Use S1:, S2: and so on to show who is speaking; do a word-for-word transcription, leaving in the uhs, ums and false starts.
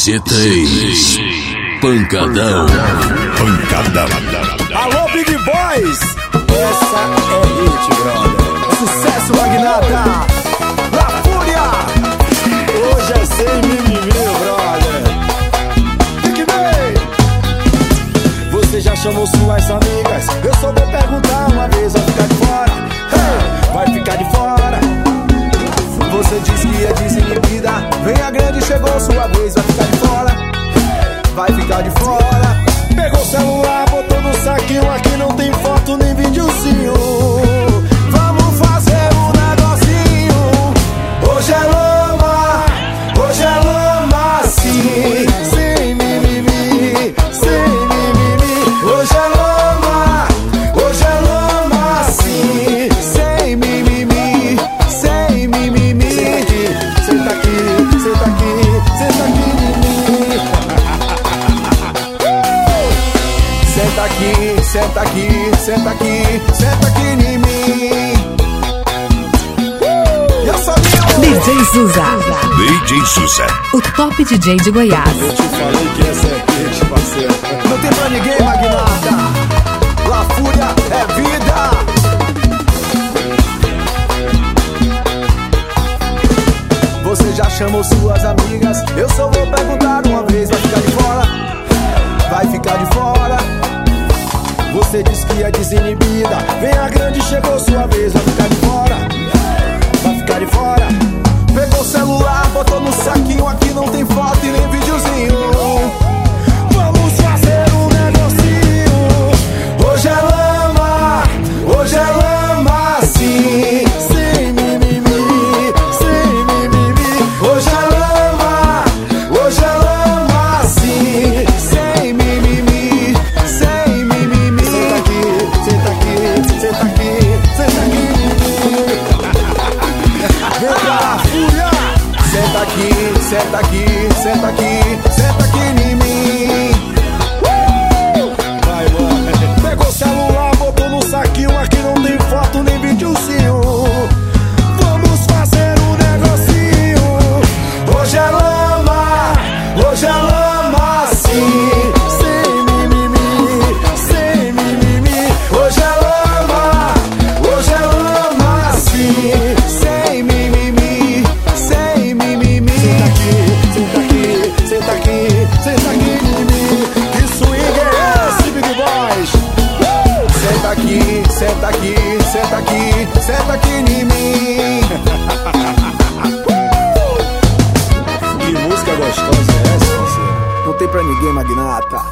S1: C três. Pancadão. Pancadão.
S2: Alô, Big Boys! Essa é hit, brother. Sucesso, Magnata. La Fúria. Hoje é sem mimimi, brother. Fique bem. Você já chamou suas amigas? Eu só vou perguntar uma vez, vai ficar de fora. Hey, vai ficar de fora. Você diz que é desinibida. Vem a grande, chegou sua vez, vai ficar de fora. Vai ficar de fora. Pegou o celular, botou no saquinho. Aqui não tem foto nem videozinho. Vamos fazer um negocinho. Hoje é lama, hoje é lama sim. Sem mimimi, sem mimimi. Hoje é lama, hoje é lama sim. Sem mimimi, sem mimimi. Senta aqui, senta aqui, senta aqui em mim. Senta aqui, senta aqui, senta aqui, senta aqui em mim. E eu sou meu
S3: D J Suza,
S1: D J Suza,
S3: o top D J de Goiás.
S2: Eu te falei que essa é quente, parceiro. Não tem pra ninguém, Magnata. La Fúria é vida. Você já chamou suas amigas? Eu só vou perguntar uma vez, vai ficar de fora. Vai ficar de fora. Você diz que é desinibida. Vem a grande, chegou sua vez, vai ficar de fora. Vai ficar de fora. Pegou o celular, botou no saquinho. Aqui não tem foto e nem videozinho. Vamos fazer um negocinho. Hoje é lama, hoje é lama sim. Sem mimimi, sem mimimi. Hoje é lama, hoje é lama sim. Sem mimimi, sem mimimi. Senta aqui, senta aqui, senta aqui, senta aqui. Vem cá, Fúria. Senta aqui, senta aqui, senta aqui, senta aqui em mim. Vai, mano. Pegou o celular, botou no saquinho. Aqui não tem foto nem videozinho. Vamos fazer um negocinho. Hoje é lama, hoje é lama sim. Sem mimimi, sem mimimi. Hoje é lama, hoje é lama sim. Sem mimimi, sem mimimi. Senta aqui, senta aqui, senta aqui em mim. Que swing é esse, Big Boys? Senta aqui, senta aqui, senta aqui, senta aqui em mim. Que música gostosa é essa, parceiro? Não tem pra ninguém, Magnata.